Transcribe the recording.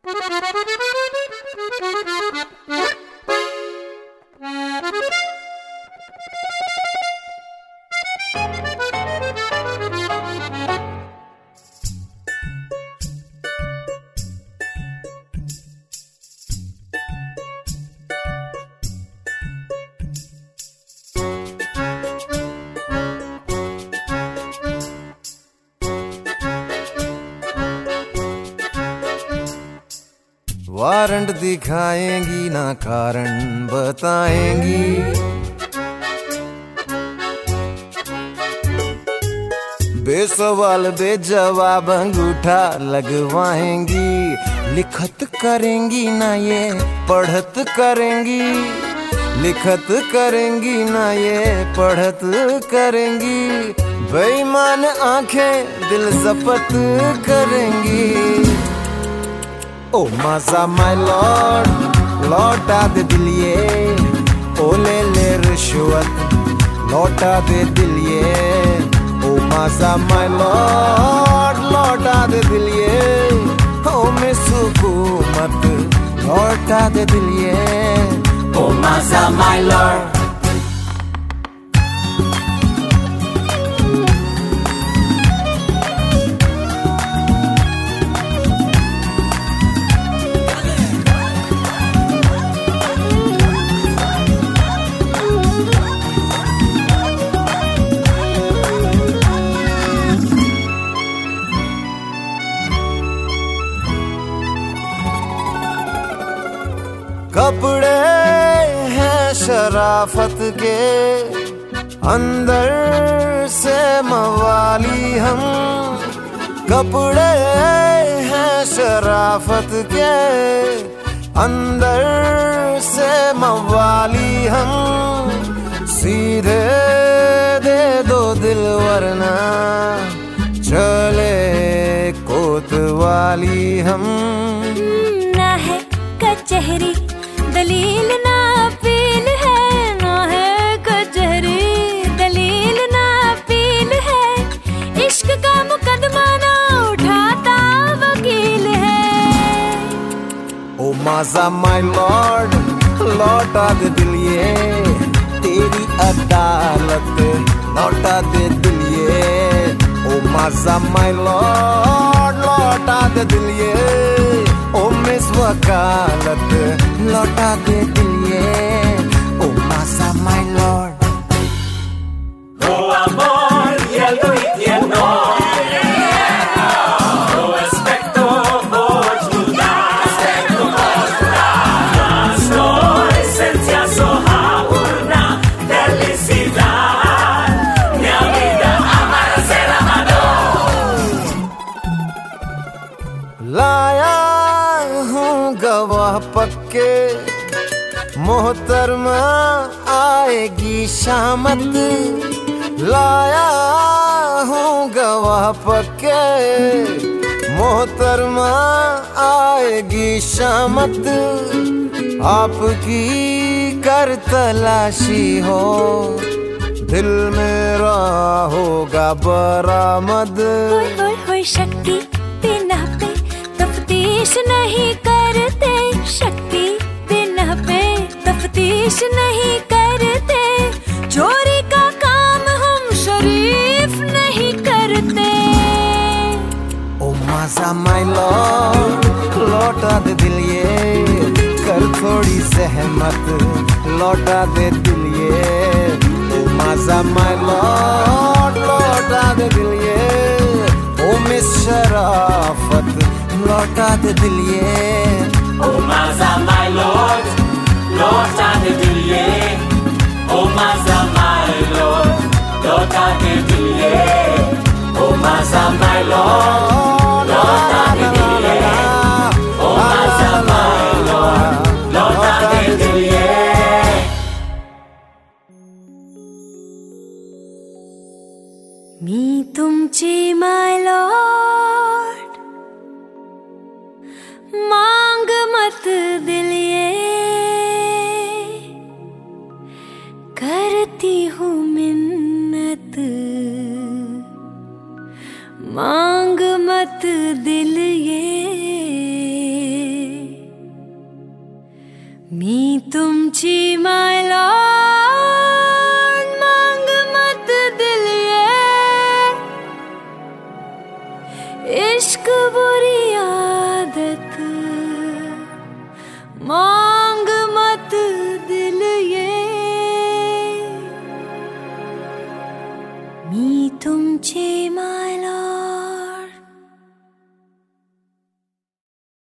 Warrant दिखाएंगी ना कारण बताएंगी, बेसवाल बेजवाब अंगूठा लगवाएंगी। लिखत करेंगी ना ये पढ़त करेंगी, लिखत करेंगी ना ये पढ़त करेंगी। बेईमान आंखें दिल जपत करेंगी। ओ मजा माय लॉर्ड लौटा दे दिल ये, ओ ले रिश्वत लौटा दे दिल ये। ओ मजा माय लॉर्ड लौटा दे दिल ये, ओ मिस हुकूमत लौटा दे दिल ये। ओ मजा माय लॉर्ड। कपड़े हैं शराफत के, अंदर से मवाली हम। कपड़े हैं शराफत के, अंदर से मवाली हम। सीधे दे दो दिल वरना चले कोतवाली हम। ना है कचहरी दलील ना अपील है, ना है कचहरी दलील ना अपील है। इश्क का मुकदमा ना उठाता वकील है। ओ मजा माय लॉर्ड लौटा दे दिल ये, तेरी अदालत लौटा दे दिल ये। ओ मजा माय लॉर्ड लौटा दे दिल ये, ओ मिस वकालत लौटा दे दिल ये। ओ मजा my lord. Oh amor y el infierno, no aspecto mas no esencia soja una felicidad. Mi vida amar ser amado. लाया हूँ गवाह पक्के, मोहतरमा आएगी शामत। लाया हूँ गवाह पक्के, मोहतरमा आएगी शामत। आपकी कर तलाशी हो, दिल मेरा होगा बरामद। होय होय होय शक्ति बिना पे तफ्तीश नहीं करते, शक्ति बिना पे तफ्तीश नहीं करते। चोरी का काम हम शरीफ नहीं करते। ओ मजा माय लॉर्ड लौटा दे दिल ये, कर थोड़ी सहमत लौटा दे दिल ये। ओ मजा माय लॉर्ड लौटा दे दिल ये, ओ मिस शराफत लौटा दे दिल ये। Oh maza my lord, lorda de dilie. Oh maza my lord, lorda de dilie. Oh maza my lord, lorda de dilie. Oh maza my lord, lorda de dilie. मी तुमची my Lord, मांग मत दिल ये। करती हूँ मिन्नत, मांग मत दिल ये। तुमची माय लॉर्ड मांग मत दिल ये इश्क बुरी आदत मांग मत दिल ये मी तुमचे माय